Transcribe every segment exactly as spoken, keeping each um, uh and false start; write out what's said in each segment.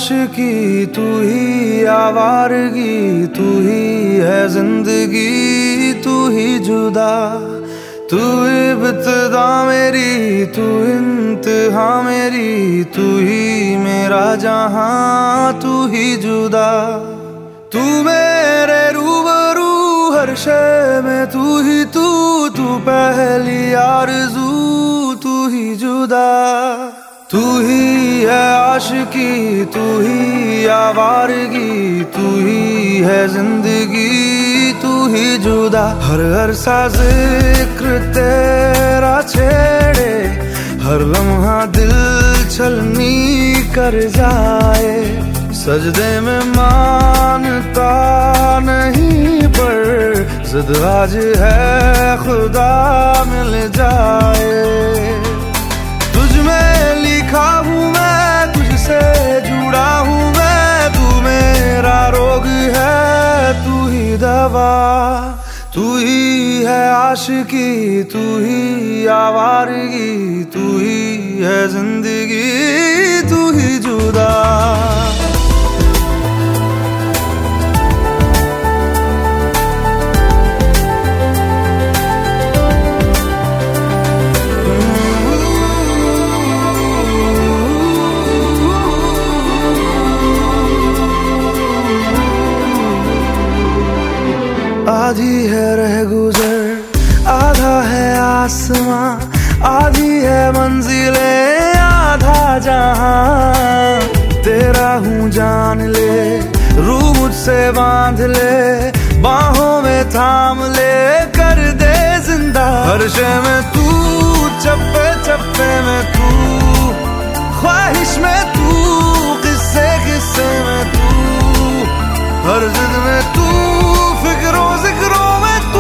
आशिकी, तू ही आवारगी, तू ही है जिंदगी, तू ही जुदा। तू इब्तिदा मेरी, तू इंतहा मेरी, तू ही मेरा जहां, तू ही जुदा। तू मेरे रूबरू हर शय में, तू ही तू, तू पहली आरज़ू, तू ही जुदा। तू ही है आशिकी, तू ही आवारगी, तू ही है जिंदगी, तू ही जुदा। हर हर सा जिक्र तेरा छेड़े, हर लम्हा दिल छलनी कर जाए। सजदे में मानता नहीं पर जिद आज है खुदा मिल जाए। तुझ में लिखा हूँ मैं, तुझसे जुड़ा हूँ मैं, तू मेरा रोग है, तू ही दवा। तू ही है आशिकी, तू ही आवारगी, तू ही है जिंदगी, तू ही जुदा। आधी है रह गुजर, आधा है आसमां, आधी है मंजिले, आधा जहां। तेरा हूँ जान ले, रूह मुझसे बांध ले, बाहों में थाम ले, कर दे जिंदा। हर शय में तू, चप्पे चप्पे में तू, ख्वाहिश में तू, किस्से किस्से में तू, हर जिद में तू, फिक्रों जिक्रों में तू।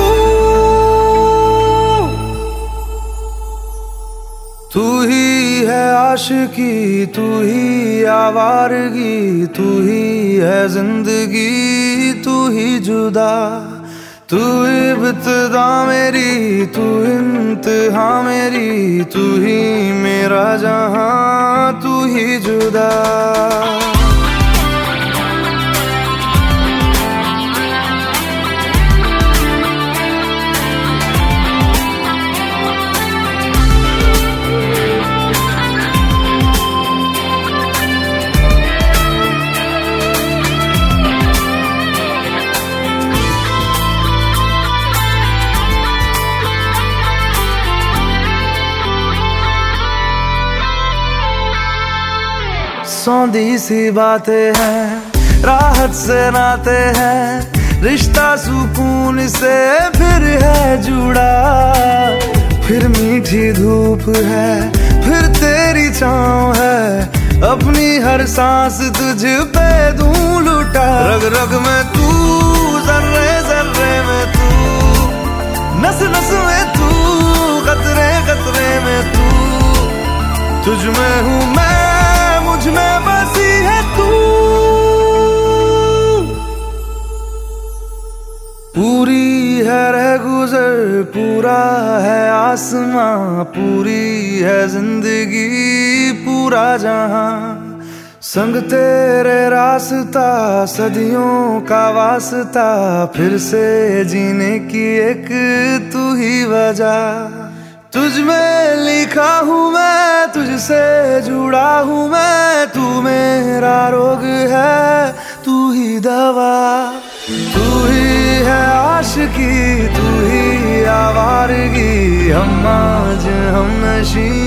तू ही है आशिकी, तू ही आवारगी, तू ही है जिंदगी, तू ही जुदा। तू इब्तिदा मेरी, तू इंतहा मेरी, तू ही मेरा जहां, तू ही जुदा। सौंधी सी बातें हैं, राहत से नाते हैं, रिश्ता सुकून से फिर है जुड़ा। फिर मीठी धूप है, फिर तेरी छाँव है, अपनी हर सांस तुझ पे दूं लुटा। रग रग में तू, जर्रे जर्रे में तू, नस नस में तू, कतरे कतरे में तू। तुझ में हूँ मैं, मुझ में बसी है तू। पूरी है रह गुजर, पूरा है आसमां, पूरी है जिंदगी, पूरा जहां। संग तेरे रास्ता, सदियों का वास्ता, फिर से जीने की एक तू ही वजह। तुझ में लिखा हूँ मैं, तुझसे जुड़ा हूँ मैं, तू मेरा रोग है, तू ही दवा। तू ही है आशिकी, तू ही आवारगी, हम आज हम नशी,